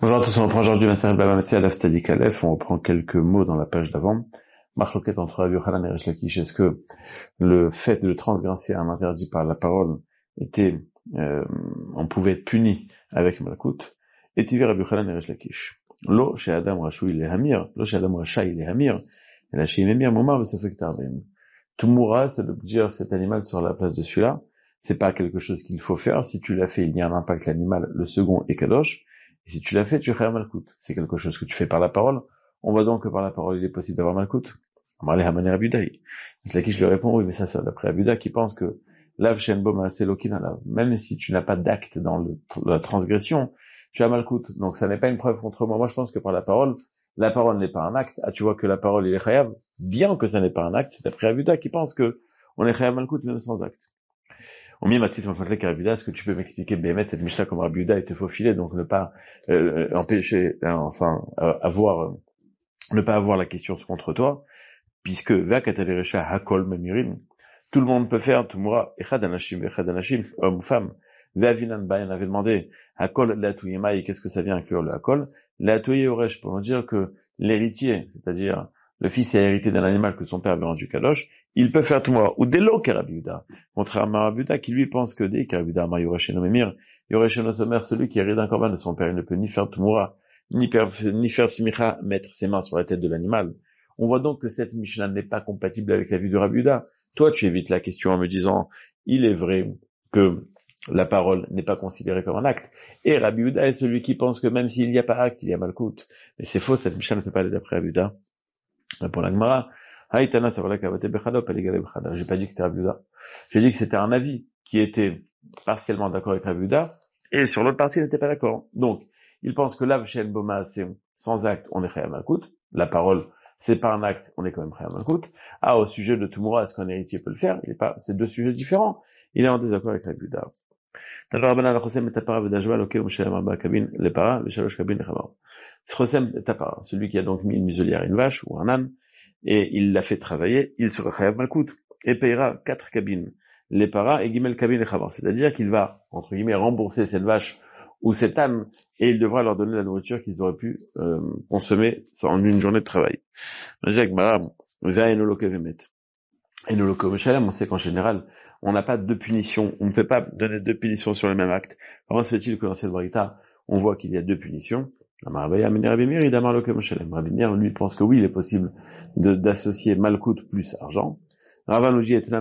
Bonjour à tous, on reprend aujourd'hui la série Baba Metzia Alef Tzadik Alef, on reprend quelques mots dans la page d'avant. Marloquette entre Rabbi Yochanan et Resh Lakish, est-ce que le fait de transgresser un interdit par la parole était, on pouvait être puni avec Malkout? Et Tivi Rabbi Yochanan et Resh Lakish. Lo chez Adam Rachou il est Hamir, lo chez Adam Racha il est Hamir, et là chez Emir Momar le Sofek Tarbem. Tumura, c'est de dire cet animal sur la place de celui-là, c'est pas quelque chose qu'il faut faire, si tu l'as fait, il y a un impact l'animal, le second est Kadosh. Et si tu l'as fait, tu fais un malkout. C'est quelque chose que tu fais par la parole. On voit donc que par la parole, il est possible d'avoir malkout. Amarle Hamané Abudai. Lakish lui répond, oui, mais ça, d'après Abuda, qui pense que Lav Shen Boma Selokina Lav. Même si tu n'as pas d'acte dans la transgression, tu as malkout. Donc, ça n'est pas une preuve contre moi. Moi, je pense que par la parole n'est pas un acte. Ah, tu vois que la parole, il est chayav, bien que ça n'est pas un acte, d'après Abuda, qui pense que on est chayav malkout, même sans acte. Au mieux, Mathis, est-ce que tu peux m'expliquer, Béhémet, cette Mishnah comme Rabbi Yehuda était faufilé, donc ne pas empêcher, ne pas avoir la question contre toi, puisque Hakol Memirim, tout le monde peut faire, Tumura, Echad Anashim, homme ou femme. Ve'avinan Bayan avait demandé, Hakol Latuyemai, qu'est-ce que ça vient inclure le Hakol? Latuyé Oresh, pour nous dire que l'héritier, c'est-à-dire le fils a hérité d'un animal que son père avait rendu Kadosh, il peut faire Tumura, ou Delo Kerabiuda. Contrairement à Rabuda, qui lui pense que dès Kerabiuda, Ma Yoresheno Memir, Yoresheno Somer, celui qui hérite d'un corban de son père, il ne peut ni faire Tumura, ni faire Simicha, mettre ses mains sur la tête de l'animal. On voit donc que cette Mishnah n'est pas compatible avec la vue de Rabuda. Toi, tu évites la question en me disant, il est vrai que la parole n'est pas considérée comme un acte. Et Rabbi Yehuda est celui qui pense que même s'il n'y a pas acte, il y a malkout. Mais c'est faux, cette Mishnah ne peut pas aller d'après Rabbi Yehuda. Pour la Gemara, j'ai pas dit que c'était Rabbi Yehuda. J'ai dit que c'était un avis qui était partiellement d'accord avec Rabbi Yehuda, et sur l'autre partie, il n'était pas d'accord. Donc, il pense que Lav Shen Boma, c'est sans acte, on est chayav malkout. La parole, c'est pas un acte, on est quand même chayav malkout. Ah, au sujet de Tumura, est-ce qu'un héritier peut le faire? C'est deux sujets différents. Il est en désaccord avec Rabbi Yehuda. Celui qui a donc mis une muselière, une vache ou un âne, et il l'a fait travailler, il sera chayav malkout, et payera 4 cabines, les paras et gimel cabines et chavar. C'est-à-dire qu'il va, entre guillemets, rembourser cette vache ou cet âne, et il devra leur donner la nourriture qu'ils auraient pu consommer en une journée de travail. On sait qu'en général, on n'a pas deux punitions, on ne peut pas donner deux punitions sur le même acte. Comment se fait-il que dans cette Braïta, on voit qu'il y a deux punitions? Rabbi Meir, lui, pense que oui, il est possible d'associer malkout plus argent. Rava lui dit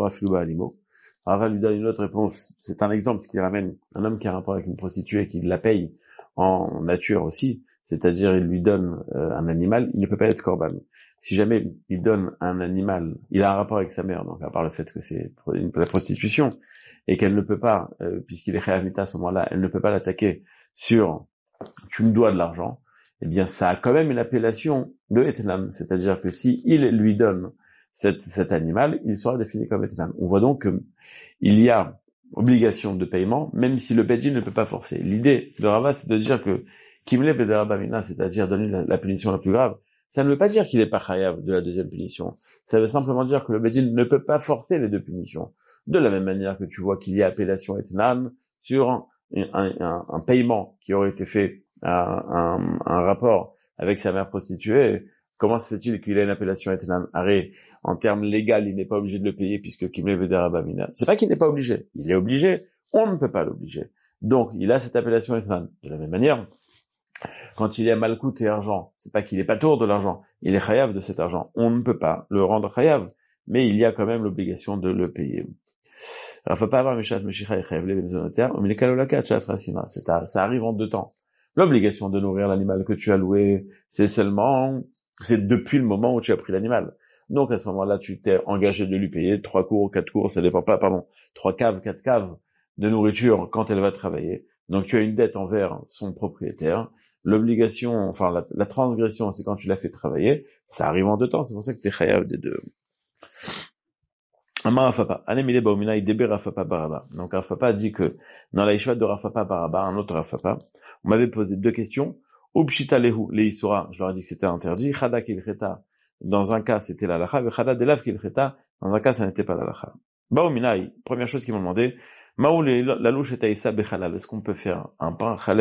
une autre réponse. C'est un exemple qui ramène un homme qui a un rapport avec une prostituée, qui la paye en nature aussi, c'est-à-dire il lui donne un animal, il ne peut pas être korban. Si jamais il donne un animal, il a un rapport avec sa mère, donc à part le fait que c'est la prostitution, et qu'elle ne peut pas, puisqu'il est chayav mita à ce moment-là, elle ne peut pas l'attaquer sur tu me dois de l'argent, eh bien ça a quand même une appellation de etnam, c'est-à-dire que si il lui donne cet animal, il sera défini comme etnam. On voit donc qu'il y a obligation de paiement, même si le bedjin ne peut pas forcer. L'idée de Rava, c'est de dire que kimle bedarabamina, c'est-à-dire donner la punition la plus grave, ça ne veut pas dire qu'il n'est pas chayav de la deuxième punition. Ça veut simplement dire que le bedjin ne peut pas forcer les deux punitions. De la même manière que tu vois qu'il y a appellation etnam sur un paiement qui aurait été fait à un rapport avec sa mère prostituée, comment se fait-il qu'il ait une appellation etnan? Arrêt, en termes légaux, il n'est pas obligé de le payer puisque Kimle Vedarabamina. C'est pas qu'il n'est pas obligé. Il est obligé. On ne peut pas l'obliger. Donc, il a cette appellation etnan. De la même manière, quand il y a malkout et argent, c'est pas qu'il est pas tour de l'argent. Il est chayav de cet argent. On ne peut pas le rendre chayav. Mais il y a quand même l'obligation de le payer. Alors, faut pas avoir Meshat Meshicha et Chayav les zonotaires, mais les Kalolaka, Chafrasima. Ça arrive en deux temps. L'obligation de nourrir l'animal que tu as loué, c'est depuis le moment où tu as pris l'animal. Donc, à ce moment-là, tu t'es engagé de lui payer 3 cours, 4 cours, ça dépend pas, 3 caves, 4 caves de nourriture quand elle va travailler. Donc, tu as une dette envers son propriétaire. L'obligation, enfin, la transgression, c'est quand tu l'as fait travailler. Ça arrive en deux temps. C'est pour ça que t'es chayav des deux. Donc Rafapa dit que dans la Yeshiva de Rafapa Baraba, un autre Rafapa, on m'avait posé deux questions. Upshita lehu leisura, je leur ai dit que c'était interdit. Chada kilcheta, dans un cas c'était la lacha, chada delav kilcheta, dans un cas ça n'était pas la lacha. Baominai, première chose qu'ils m'ont demandé, maou la louche et taïsa bechalal, est-ce qu'on peut faire un pain chalavi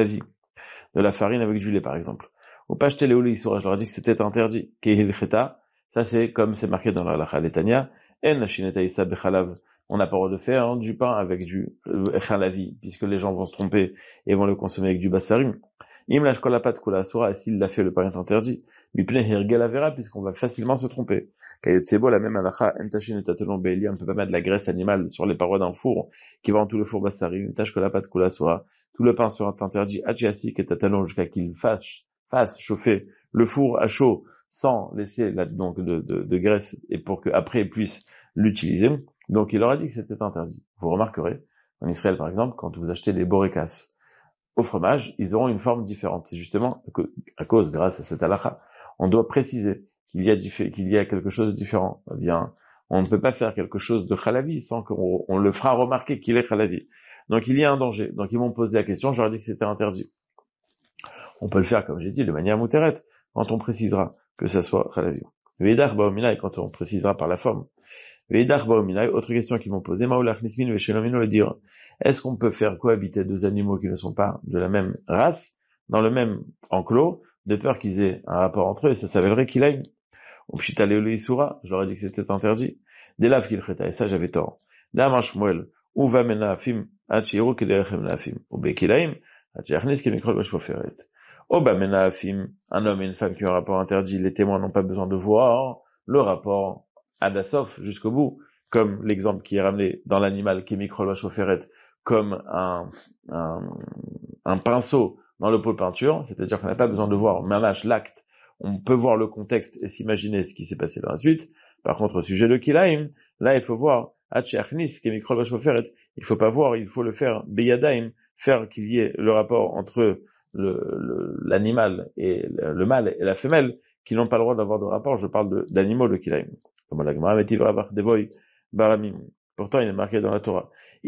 de la farine avec du lait, par exemple. Ou pas acheter les oléis soura, je leur ai dit que c'était interdit. Kehil cheta, ça c'est comme c'est marqué dans la halakha letania, en nashineta isa bechalav. On n'a pas le droit de faire du pain avec du chalavi, puisque les gens vont se tromper et vont le consommer avec du bassarim. Im la shkolapat kula soura, et s'il l'a fait, le pain est interdit. Mipne hirgel avera, puisqu'on va facilement se tromper. Kayetsebo, la même halakha, en tashineta telon beili, on ne peut pas mettre de la graisse animale sur les parois d'un four, qui va en tout le four bassarim, tash kolapat kula soura. Tout le pain sera interdit, adjasik et tatalon, jusqu'à qu'il fasse chauffer le four à chaud, sans laisser donc de graisse, et pour qu'après il puisse l'utiliser. Donc il leur a dit que c'était interdit. Vous remarquerez, en Israël par exemple, quand vous achetez des borekas au fromage, ils auront une forme différente. C'est justement à cause, grâce à cette halakha, on doit préciser qu'il y a quelque chose de différent. Eh bien, on ne peut pas faire quelque chose de chalavi sans qu'on le fera remarquer qu'il est chalavi. Donc il y a un danger. Donc ils m'ont posé la question, je leur ai dit que c'était interdit. On peut le faire, comme j'ai dit, de manière moutérette, quand on précisera que ça soit chalavi. Veidach baominai, quand on précisera par la forme. Veidach baominai, autre question qu'ils m'ont posé, maoulach nismin veshelomino, le dire, est-ce qu'on peut faire cohabiter deux animaux qui ne sont pas de la même race, dans le même enclos, de peur qu'ils aient un rapport entre eux, et ça s'avélerait qu'il a une. Ou pshita leoleisura, je leur ai dit que c'était interdit. Delav kilcheta, et ça j'avais tort. Damash moel, uva menafim, achiru kederechem nafim, ou bekilaim, achiachnis kemikrol bashpoferet. Oba menafim, un homme et une femme qui ont un rapport interdit, les témoins n'ont pas besoin de voir le rapport adasof jusqu'au bout, comme l'exemple qui est ramené dans l'animal kemikrol bashpoferet, comme un pinceau dans le pot de peinture, c'est-à-dire qu'on n'a pas besoin de voir mamash l'acte, on peut voir le contexte et s'imaginer ce qui s'est passé dans la suite. Par contre, au sujet de kilaim, là, il faut voir, il faut pas voir, il faut le faire beyadaim, faire qu'il y ait le rapport entre l'animal et le mâle et la femelle, qui n'ont pas le droit d'avoir de rapport. Je parle d'animaux de kilaim. Comme la Gemara met devoy baramim. Pourtant, il est marqué dans la Torah.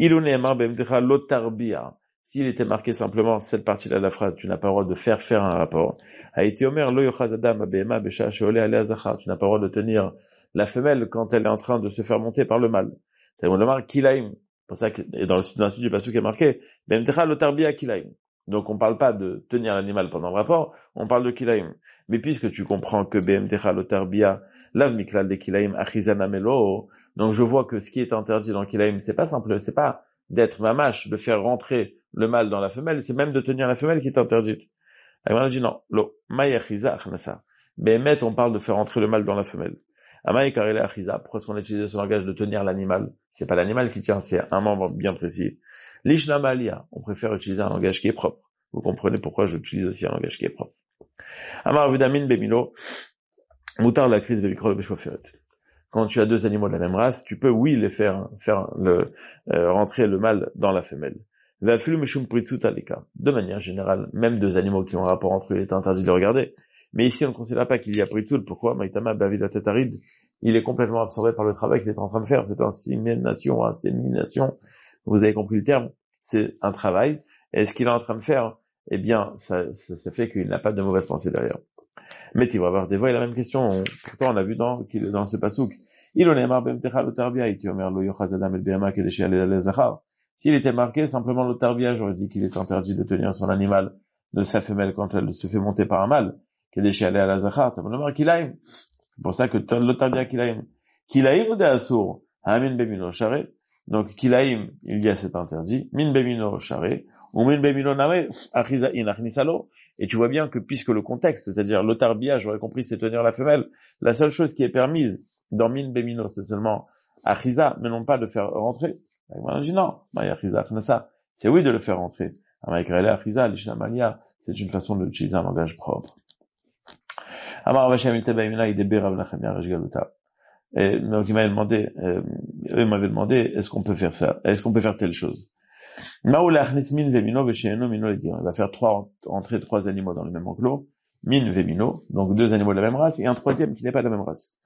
S'il était marqué simplement cette partie-là de la phrase, tu n'as pas le droit de faire un rapport. A été omer lo yochaz adam abema besha sheole ale azachar. Tu n'as pas le droit de tenir la femelle quand elle est en train de se faire monter par le mâle. C'est le marque kilaim. Pour ça que, et dans la suite du passage qui est marqué, bemtecha lo tarbia kilaim. Donc on parle pas de tenir l'animal pendant le rapport, on parle de kilaim. Mais puisque tu comprends que bemtecha lo tarbia lav miklal de kilaim achizana melo, donc je vois que ce qui est interdit dans kilaim, c'est pas simple, c'est pas d'être mamache, de faire rentrer le mâle dans la femelle, c'est même de tenir la femelle qui est interdite. Alors on a dit non, lo mayachiza achnasa. Behemet, on parle de faire rentrer le mâle dans la femelle. Amay karele achiza, pourquoi est-ce qu'on utilise ce langage de tenir l'animal? C'est pas l'animal qui tient, c'est un membre bien précis. Lishna malia, on préfère utiliser un langage qui est propre. Vous comprenez pourquoi j'utilise aussi un langage qui est propre. Amar vidamin bemilo, mutar la crise bebikrol beshwaferet. Quand tu as deux animaux de la même race, tu peux, oui, les faire rentrer le mâle dans la femelle. De manière générale, même deux animaux qui ont un rapport entre eux, il est interdit de les regarder. Mais ici, on ne considère pas qu'il y a pritzoul. Pourquoi? Maïtama Bavila Tetarid, il est complètement absorbé par le travail qu'il est en train de faire. C'est insémination. Vous avez compris le terme. C'est un travail. Et ce qu'il est en train de faire, eh bien, ça fait qu'il n'a pas de mauvaise pensée derrière. Mais tu vas avoir des voix, il y a la même question. Pourtant, on a vu dans ce pasouk. S'il était marqué simplement l'otarbia, j'aurais dit qu'il est interdit de tenir son animal de sa femelle quand elle se fait monter par un mâle. C'est pour ça que l'otarbia kilaim. Kilaim ou d'assour? Amin bemino share. Donc, kilaim, il y a cet interdit. Min bemino share. Ou min bemino name. Achiza in achnisalo. Et tu vois bien que puisque le contexte, c'est-à-dire l'otarbia, j'aurais compris, c'est tenir la femelle, la seule chose qui est permise dans min bemino, c'est seulement achiza, mais non pas de faire rentrer. On dit non, c'est oui de le faire rentrer. C'est une façon d'utiliser un langage propre. Et donc il m'avait demandé, est-ce qu'on peut faire ça? Est-ce qu'on peut faire telle chose? Il va faire entrer trois animaux dans le même enclos. Min vemino, donc deux animaux de la même race, et un troisième qui n'est pas de la même race.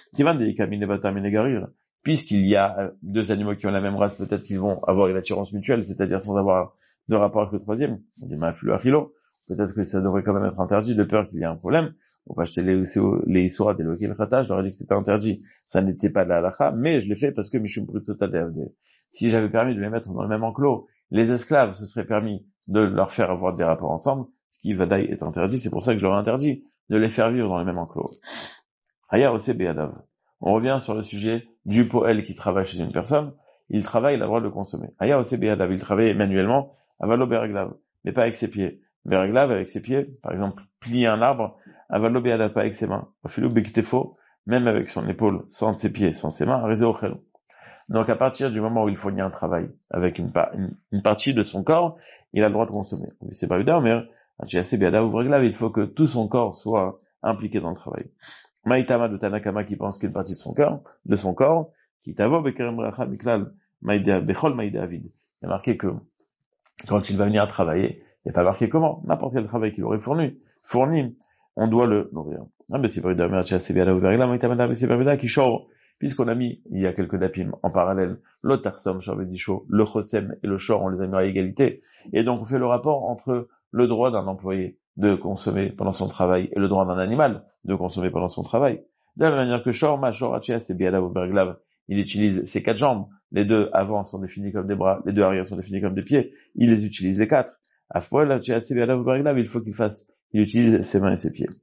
Puisqu'il y a deux animaux qui ont la même race, peut-être qu'ils vont avoir une attirance mutuelle, c'est-à-dire sans avoir de rapport avec le troisième. On dit peut-être que ça devrait quand même être interdit de peur qu'il y ait un problème. On peut acheter les isurat et le kilchata, je leur ai dit que c'était interdit. Ça n'était pas de la halakha, mais je l'ai fait parce que Mishum Pritota DFD. Si j'avais permis de les mettre dans le même enclos, les esclaves, ce serait permis de leur faire avoir des rapports ensemble. ce qui vadaï est interdit, c'est pour ça que je leur ai interdit de les faire vivre dans les mêmes enclos. Haya ose be'adav. On revient sur le sujet du poël qui travaille chez une personne, il travaille, il a le droit de le consommer. Haya ose be'adav, il travaille manuellement, avalo be'reglav, mais pas avec ses pieds. Be'reglav, avec ses pieds, par exemple, plier un arbre, avalo be'adav, pas avec ses mains. Afilo be'ktefo, même avec son épaule, sans ses pieds, sans ses mains, réseau ochel. Donc à partir du moment où il fournit un travail avec une partie de son corps, il a le droit de consommer. C'est pas évident, mais il faut que tout son corps soit impliqué dans le travail. Maïtama de Tanakama qui pense qu'une partie de son corps, qui tavo bekerem bracha miklal bechol maïda avid. Il y a marqué que quand il va venir travailler, il n'y a pas marqué comment, n'importe quel travail qu'il aurait fourni, on doit le nourrir. Ah, mais c'est pas évident, mais qui shore. Puisqu'on a mis, il y a quelques dapim en parallèle, le tarsam, le chosem et le shor, on les a mis à égalité. Et donc, on fait le rapport entre le droit d'un employé de consommer pendant son travail et le droit d'un animal de consommer pendant son travail. De la même manière que shor, c'est biadav ou berglav, il utilise ses 4 jambes. Les 2 avant sont définis comme des bras, les 2 arrière sont définis comme des pieds. Il les utilise les 4. Afpoel, c'est biadav ou berglav, il faut il utilise ses mains et ses pieds.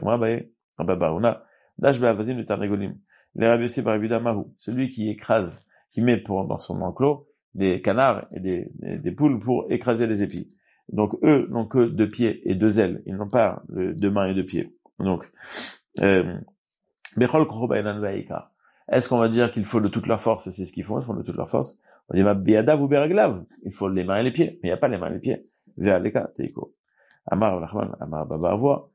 Les Rabbi Barabida Mahu, celui qui écrase, qui met dans son enclos des canards et des poules pour écraser les épis. Donc eux n'ont que 2 pieds et 2 ailes, ils n'ont pas 2 mains et 2 pieds. Donc, est-ce qu'on va dire qu'il faut de toute leur force, et c'est ce qu'ils font, ils font de toute leur force? On dit, biadav ou beraglav, il faut les mains et les pieds, mais il n'y a pas les mains et les pieds. Ve'aleka teiko. Amar Nachman, Amar Baba Avua,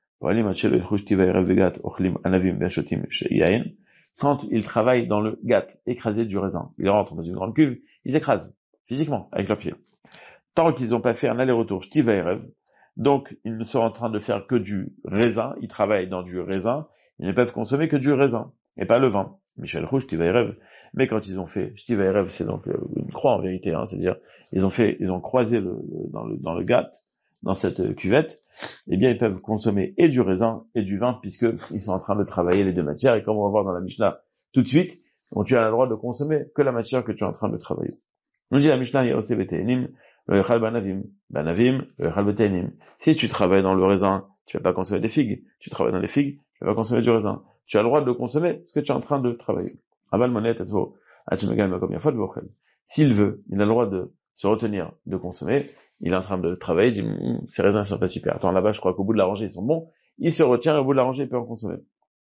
quand ils travaillent dans le gat, écraser du raisin, ils rentrent dans une grande cuve, ils écrasent, physiquement, avec leurs pieds. Tant qu'ils n'ont pas fait un aller-retour, shtiva erev, donc ils ne sont en train de faire que du raisin, ils travaillent dans du raisin, ils ne peuvent consommer que du raisin, et pas le vin. Michel Rouge, shtiva erev. Mais quand ils ont fait, shtiva erev, c'est donc une croix en vérité, c'est-à-dire, ils ont croisé dans le gat, dans cette cuvette, eh bien, ils peuvent consommer et du raisin et du vin, puisque ils sont en train de travailler les 2 matières, et comme on va voir dans la Mishnah tout de suite, donc tu as le droit de consommer que la matière que tu es en train de travailler. Nous dit la Mishnah, Yosef Betenim, le Echal Banavim, le Echal Betenim. Si tu travailles dans le raisin, tu vas pas consommer des figues. Tu travailles dans les figues, tu vas pas consommer du raisin. Tu as le droit de consommer ce que tu es en train de travailler. Aval Monet, Esvo, Atimegal, comme Yafot, Bochel. S'il veut, il a le droit de se retenir de consommer. Il est en train de travailler, il dit, ces raisins sont pas super. Attends, là-bas, je crois qu'au bout de la rangée, ils sont bons. Il se retient, et au bout de la rangée, il peut en consommer.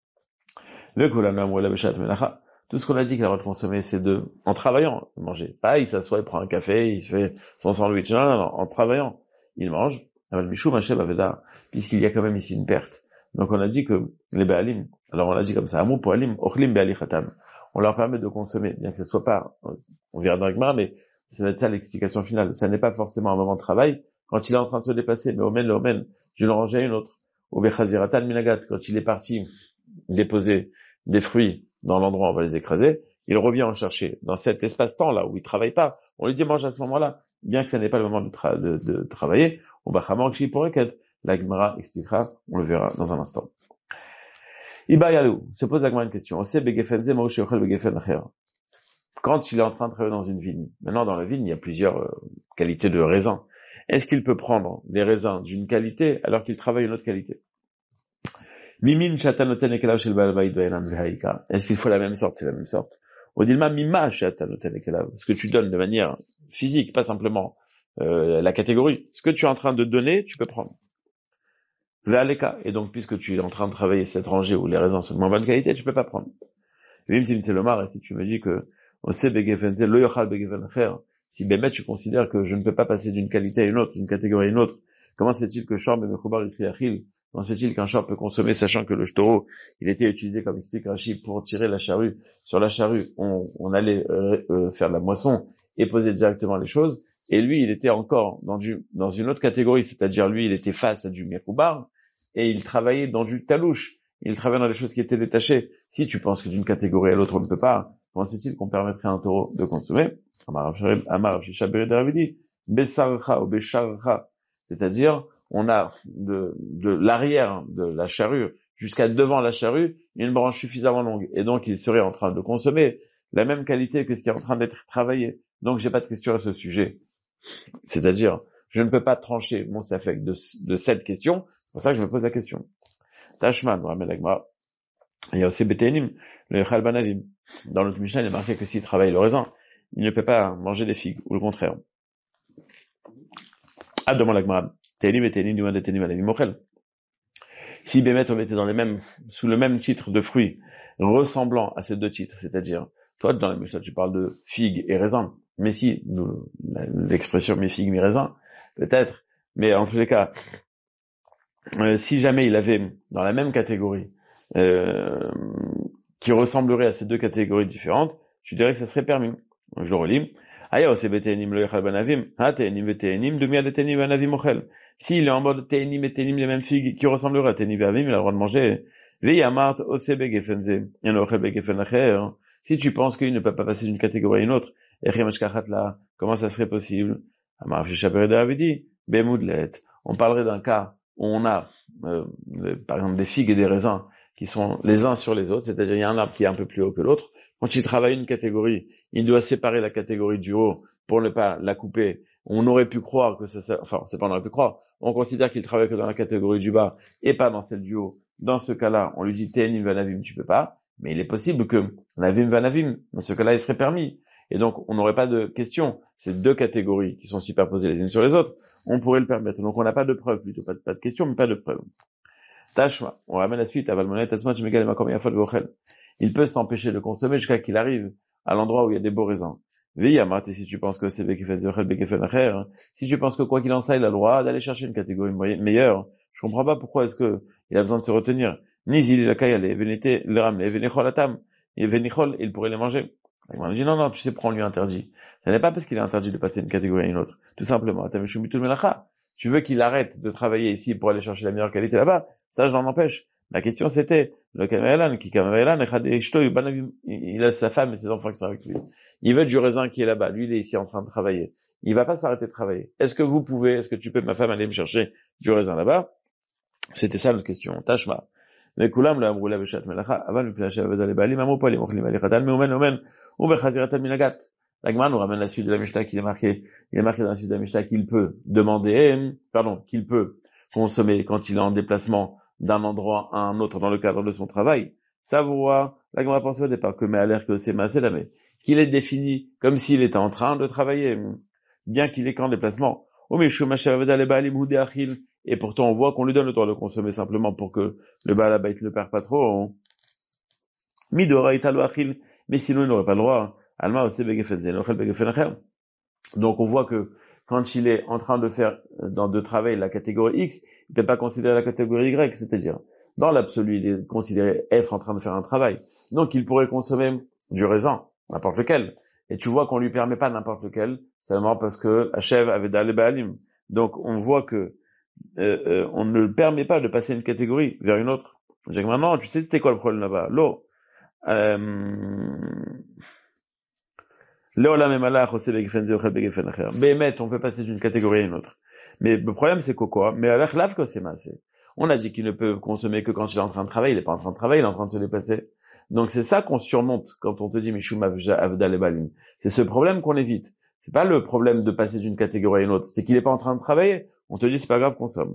Tout ce qu'on a dit qu'il a le droit de consommer, c'est en travaillant, manger. Pas, il s'assoit, il prend un café, il fait son sandwich. Non, en travaillant. Il mange. Puisqu'il y a quand même ici une perte. Donc, on a dit que les Baalim, alors on a dit comme ça, Amou pour Alim, Ochlim Beali Khatam. On leur permet de consommer, bien que ce soit pas, on verra dans l'Agmara, mais ça va être ça l'explication finale. Ça n'est pas forcément un moment de travail. Quand il est en train de se déplacer, mais omen, d'une rangée à une autre. Au Bechaziratan Minagat, quand il est parti déposer des fruits dans l'endroit où on va les écraser, il revient en chercher. Dans cet espace-temps là où il travaille pas, on lui dit mange à ce moment-là, bien que ce n'est pas le moment de travailler. On va khamar pour la Gemara expliquera, on le verra dans un instant. Ibayalou, se pose la Gemara une question. Quand il est en train de travailler dans une vigne, maintenant dans la vigne, il y a plusieurs qualités de raisins. Est-ce qu'il peut prendre des raisins d'une qualité alors qu'il travaille une autre qualité? Est-ce qu'il faut la même sorte? C'est la même sorte. Ce que tu donnes de manière physique, pas simplement la catégorie. Ce que tu es en train de donner, tu peux prendre. Et donc, puisque tu es en train de travailler cette rangée où les raisins sont de moins bonne qualité, tu peux pas prendre. Et si tu me dis que si Bémet tu considères que je ne peux pas passer d'une qualité à une autre, d'une catégorie à une autre, comment se fait-il que Shor comment se fait-il qu'un Shor peut consommer, sachant que le taureau, il était utilisé, comme explique Rachid, pour tirer la charrue. Sur la charrue, on allait faire de la moisson et poser directement les choses. Et lui, il était encore dans une autre catégorie, c'est-à-dire lui, il était face à du Mekoubar, et il travaillait dans du talouche. Il travaillait dans des choses qui étaient détachées. Si tu penses que d'une catégorie à l'autre, on ne peut pas, comment se fait-il qu'on permettrait à un taureau de consommer? C'est-à-dire, on a de l'arrière de la charrue jusqu'à devant la charrue une branche suffisamment longue. Et donc, il serait en train de consommer la même qualité que ce qui est en train d'être travaillé. Donc, j'ai pas de question à ce sujet. C'est-à-dire, je ne peux pas trancher mon safek de cette question, c'est pour ça que je me pose la question. Tashman, ramène l'agma. Il y a aussi Beténim, le Echal Banavim. Dans notre Mishnah, il est marqué que s'il travaille le raisin, il ne peut pas manger des figues, ou le contraire. Demande l'agma. Ténim et Ténim, du moins de Ténim Banavim Mochel. Si Bémet, on était sous le même titre de fruits, ressemblant à ces deux titres, c'est-à-dire, toi, dans la Mishnah, tu parles de figues et raisins. Mais si, l'expression mes figues, mes raisins, peut-être. Mais en tous les cas, si jamais il avait dans la même catégorie qui ressemblerait à ces deux catégories différentes, je dirais que ça serait permis. Donc, je le relis. S'il est en mode te'enim et te'enim les mêmes figues qui ressembleraient à te'enim et avim, il a le droit de manger. Si tu penses qu'il ne peut pas passer d'une catégorie à une autre, comment ça serait possible? On parlerait d'un cas où on a, par exemple, des figues et des raisins qui sont les uns sur les autres, c'est-à-dire il y a un arbre qui est un peu plus haut que l'autre. Quand il travaille une catégorie, il doit séparer la catégorie du haut pour ne pas la couper. On aurait pu croire que c'est pas on aurait pu croire. On considère qu'il travaille que dans la catégorie du bas et pas dans celle du haut. Dans ce cas-là, on lui dit Te'enim vanavim, tu peux pas. Mais il est possible que Navim vanavim, dans ce cas-là, il serait permis. Et donc, on n'aurait pas de question. Ces deux catégories qui sont superposées les unes sur les autres, on pourrait le permettre. Donc, on n'a pas de preuve, plutôt pas de question, mais pas de preuve. Tashma, on ramène la suite. Il peut s'empêcher de consommer jusqu'à qu'il arrive à l'endroit où il y a des beaux raisins. Et si tu penses que c'est si tu penses que quoi qu'il en soit, il a le droit d'aller chercher une catégorie meilleure, je comprends pas pourquoi est-ce que il a besoin de se retenir. Il pourrait les manger. Il m'a dit non, tu sais pourquoi on lui interdit. Ce n'est pas parce qu'il est interdit de passer d'une catégorie à une autre. Tout simplement. Tu veux qu'il arrête de travailler ici pour aller chercher la meilleure qualité là-bas, ça je l'en empêche. La question c'était, il a sa femme et ses enfants qui sont avec lui. Il veut du raisin qui est là-bas. Lui, il est ici en train de travailler. Il va pas s'arrêter de travailler. Est-ce que tu peux, ma femme, aller me chercher du raisin là-bas? C'était ça notre question. Tashma. Mais Koulam le Amroula Beshat Melacha, avant le Pilaché Aveda les Balim, Amopoli, Mochlim, Alikhatan, mais Omen, ou Bechaziratan Minagat. L'Agman nous ramène la suite de la Mishnah il est marqué dans la suite de la Mishnah qu'il peut qu'il peut consommer quand il est en déplacement d'un endroit à un autre dans le cadre de son travail. Ça vous voit, l'Agman pensait au départ que Me'aler que c'est Maasedame, qu'il est défini comme s'il était en train de travailler, bien qu'il est qu'en déplacement. Et pourtant on voit qu'on lui donne le droit de consommer simplement pour que le Baal Habayit ne le perd pas trop. Mais sinon il n'aurait pas le droit. Donc on voit que quand il est en train de travailler la catégorie X, il ne peut pas considérer la catégorie Y, c'est-à-dire dans l'absolu il est considéré être en train de faire un travail. Donc il pourrait consommer du raisin, n'importe lequel. Et tu vois qu'on lui permet pas n'importe lequel, seulement parce que Hachev avait dalé Baalim. Donc on voit que on ne le permet pas de passer d'une catégorie vers une autre. Je dis que maintenant, tu sais c'était quoi le problème là-bas? L'eau. Bémet, on peut passer d'une catégorie à une autre. Mais le problème, c'est quoi? Mais alors, lave que c'est massé. On a dit qu'il ne peut consommer que quand il est en train de travailler. Il n'est pas en train de travailler, il est en train de se déplacer. Donc, c'est ça qu'on surmonte quand on te dit Mishum Avdal Balim. C'est ce problème qu'on évite. C'est pas le problème de passer d'une catégorie à une autre. C'est qu'il n'est pas en train de travailler. On te dit, c'est pas grave, consomme.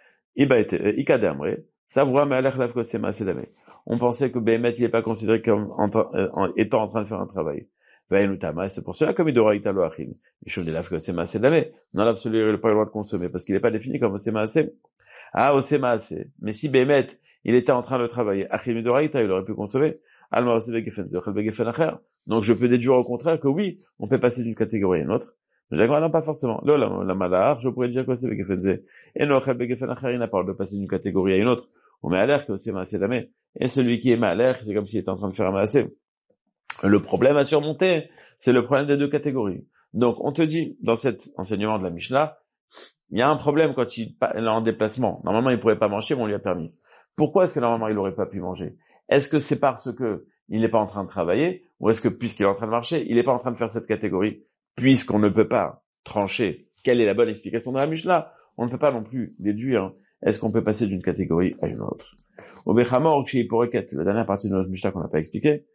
Ça vous mais alors, lave que c'est massé d'amé. On pensait que Bémet, il n'est pas considéré comme étant en train de faire un travail. C'est pour cela, comme il doit italo achil. Les choses de l'af que c'est massé d'année. Dans l'absolu, il n'a pas le droit de consommer, parce qu'il n'est pas défini comme c'est massé. Ah, c'est massé. Mais si Bémet, il était en train de travailler, achil midoraïta, il aurait pu consommer. Alma aussi begefen, zechel begefen acher. Donc, je peux déduire au contraire que oui, on peut passer d'une catégorie à une autre. Mais d'accord, non, pas forcément. Là, la malard, je pourrais dire que c'est begefen zé. Et no achel begefen acher, il n'a pas de passer d'une catégorie à une autre. On met à l'air que c'est massé d'année. Et celui qui est mal à l'air, c'est comme s'il était en train de faire un massé. Le problème à surmonter, c'est le problème des deux catégories. Donc, on te dit, dans cet enseignement de la Mishnah, il y a un problème quand il est en déplacement. Normalement, il pourrait pas manger, mais on lui a permis. Pourquoi est-ce que normalement, il aurait pas pu manger? Est-ce que c'est parce que il n'est pas en train de travailler, ou est-ce que puisqu'il est en train de marcher, il n'est pas en train de faire cette catégorie, puisqu'on ne peut pas trancher? Quelle est la bonne explication de la Mishnah? On ne peut pas non plus déduire, est-ce qu'on peut passer d'une catégorie à une autre? Au Bechamor, la dernière partie de notre Mishnah qu'on n'a pas expliqué,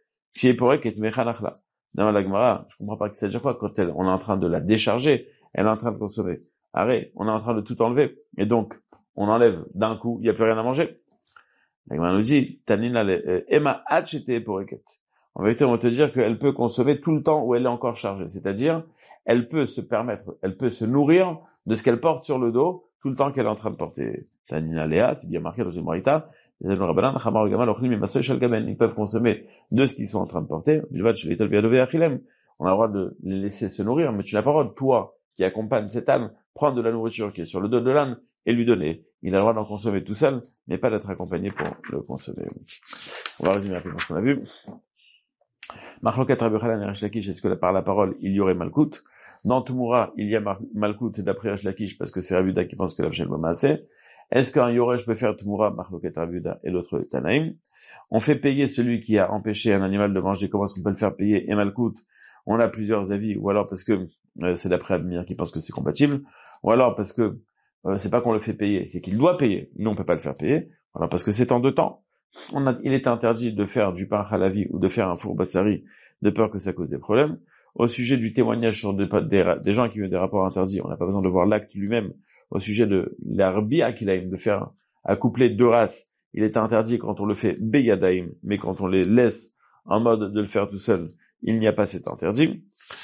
dans la Gemara, je comprends pas que ça veut dire quoi quand on est en train de la décharger, elle est en train de consommer. arrête, on est en train de tout enlever. Et donc, on enlève d'un coup, il n'y a plus rien à manger. La Gemara nous dit, Tanina Emma Hachete Poreket. En vérité, on va te dire qu'elle peut consommer tout le temps où elle est encore chargée. C'est-à-dire, elle peut se permettre, elle peut se nourrir de ce qu'elle porte sur le dos tout le temps qu'elle est en train de porter. Tanina Léa, c'est bien marqué dans une Morita. Ils peuvent consommer de ce qu'ils sont en train de porter. On a le droit de les laisser se nourrir, mais tu n'as pas le droit, toi, qui accompagne cet âne, prendre de la nourriture qui est sur le dos de l'âne et lui donner. Il a le droit d'en consommer tout seul, mais pas d'être accompagné pour le consommer. On va résumer un peu ce qu'on a vu. Marlokat Rabbi Hanan et Resh Lakish, est-ce que par la parole, il y aurait Malkout? Dans Tumura, il y a Malkout d'après Resh Lakish, parce que c'est Rabbi Huda qui pense que la Vchel Maaseh. Est-ce qu'un Yoresh peut faire Tumura, Marlokat Rabbi Huda et l'autre Tanaïm? On fait payer celui qui a empêché un animal de manger, comment est-ce qu'on peut le faire payer? Et Malkout, on a plusieurs avis, ou alors parce que c'est d'après Admir qui pense que c'est compatible, ou alors parce que c'est pas qu'on le fait payer, c'est qu'il doit payer. Nous, on peut pas le faire payer. Voilà, parce que c'est en deux temps. Il est interdit de faire du pain halavi ou de faire un four bassari de peur que ça cause des problèmes. Au sujet du témoignage sur des gens qui ont des rapports interdits, on n'a pas besoin de voir l'acte lui-même. Au sujet de l'arbi akilaim, de faire accoupler deux races, il est interdit quand on le fait beyadaim, mais quand on les laisse en mode de le faire tout seul, il n'y a pas cet interdit.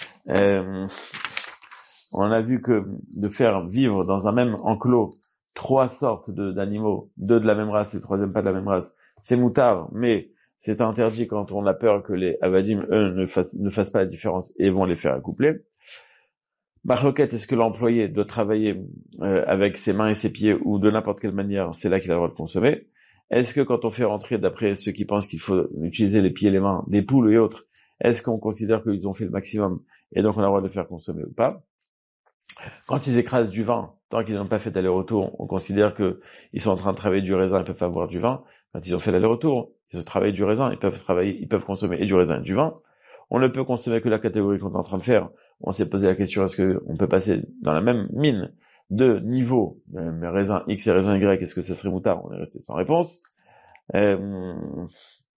On a vu que de faire vivre dans un même enclos trois sortes d'animaux, deux de la même race et le troisième pas de la même race, c'est moutard, mais c'est interdit quand on a peur que les avadim, eux, ne fassent pas la différence et vont les faire accoupler. Marloquette, est-ce que l'employé doit travailler avec ses mains et ses pieds ou de n'importe quelle manière, c'est là qu'il a le droit de consommer? Est-ce que quand on fait rentrer, d'après ceux qui pensent qu'il faut utiliser les pieds et les mains, des poules et autres, est-ce qu'on considère qu'ils ont fait le maximum et donc on a le droit de faire consommer ou pas? Quand ils écrasent du vin, tant qu'ils n'ont pas fait d'aller-retour, on considère qu'ils sont en train de travailler du raisin, ils peuvent pas boire du vin. Quand ils ont fait l'aller-retour, ils ont travaillé du raisin, ils peuvent consommer et du raisin et du vin. On ne peut consommer que la catégorie qu'on est en train de faire. On s'est posé la question, est-ce qu'on peut passer dans la même mine de niveau, raisin X et raisin Y, est-ce que ça serait moutard? On est resté sans réponse. On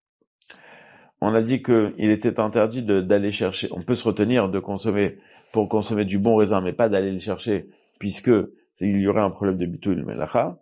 a dit qu'il était interdit d'aller chercher, on peut se retenir de consommer, pour consommer du bon raisin, mais pas d'aller le chercher, puisque il y aurait un problème de bitul melacha.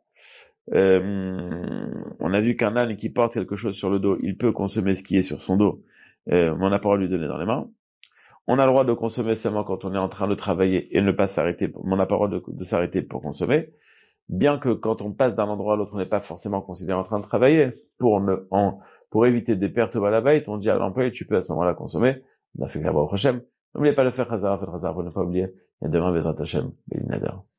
On a vu qu'un âne qui porte quelque chose sur le dos, il peut consommer ce qui est sur son dos, mais on n'a pas le droit de lui donner dans les mains. On a le droit de consommer seulement quand on est en train de travailler et ne pas s'arrêter, on n'a pas le droit de s'arrêter pour consommer, bien que quand on passe d'un endroit à l'autre, on n'est pas forcément considéré en train de travailler, pour éviter des pertes à la bête, on dit à l'employé, tu peux à ce moment-là consommer. On a fait que la au prochain. N'oubliez pas de faire Khazara, faites Khazara pour ne pas oublier. Et demain, Bezrat Hashem, Béli Nader.